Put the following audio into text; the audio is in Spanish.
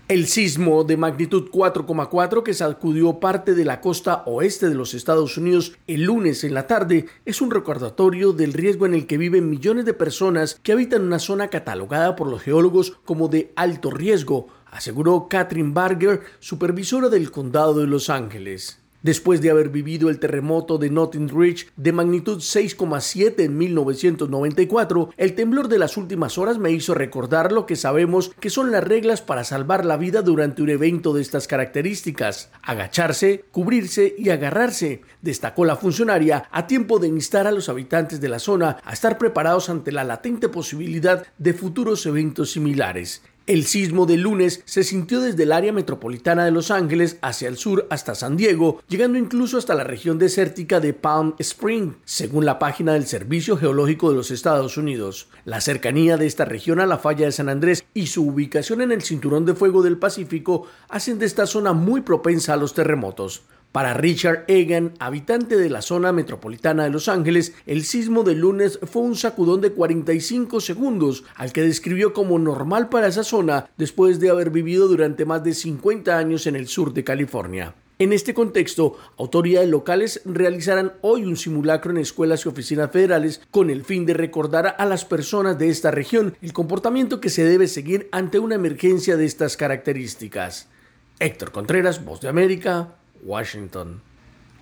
El sismo de magnitud 4,4 que sacudió parte de la costa oeste de los Estados Unidos el lunes en la tarde es un recordatorio del riesgo en el que viven millones de personas que habitan una zona catalogada por los geólogos como de alto riesgo, aseguró Catherine Barger, supervisora del condado de Los Ángeles. Después de haber vivido el terremoto de Notting Ridge de magnitud 6,7 en 1994, el temblor de las últimas horas me hizo recordar lo que sabemos que son las reglas para salvar la vida durante un evento de estas características: agacharse, cubrirse y agarrarse, destacó la funcionaria a tiempo de instar a los habitantes de la zona a estar preparados ante la latente posibilidad de futuros eventos similares. El sismo del lunes se sintió desde el área metropolitana de Los Ángeles hacia el sur hasta San Diego, llegando incluso hasta la región desértica de Palm Springs, según la página del Servicio Geológico de los Estados Unidos. La cercanía de esta región a la falla de San Andrés y su ubicación en el cinturón de fuego del Pacífico hacen de esta zona muy propensa a los terremotos. Para Richard Egan, habitante de la zona metropolitana de Los Ángeles, el sismo del lunes fue un sacudón de 45 segundos, al que describió como normal para esa zona después de haber vivido durante más de 50 años en el sur de California. En este contexto, autoridades locales realizarán hoy un simulacro en escuelas y oficinas federales con el fin de recordar a las personas de esta región el comportamiento que se debe seguir ante una emergencia de estas características. Héctor Contreras, Voz de América, Washington.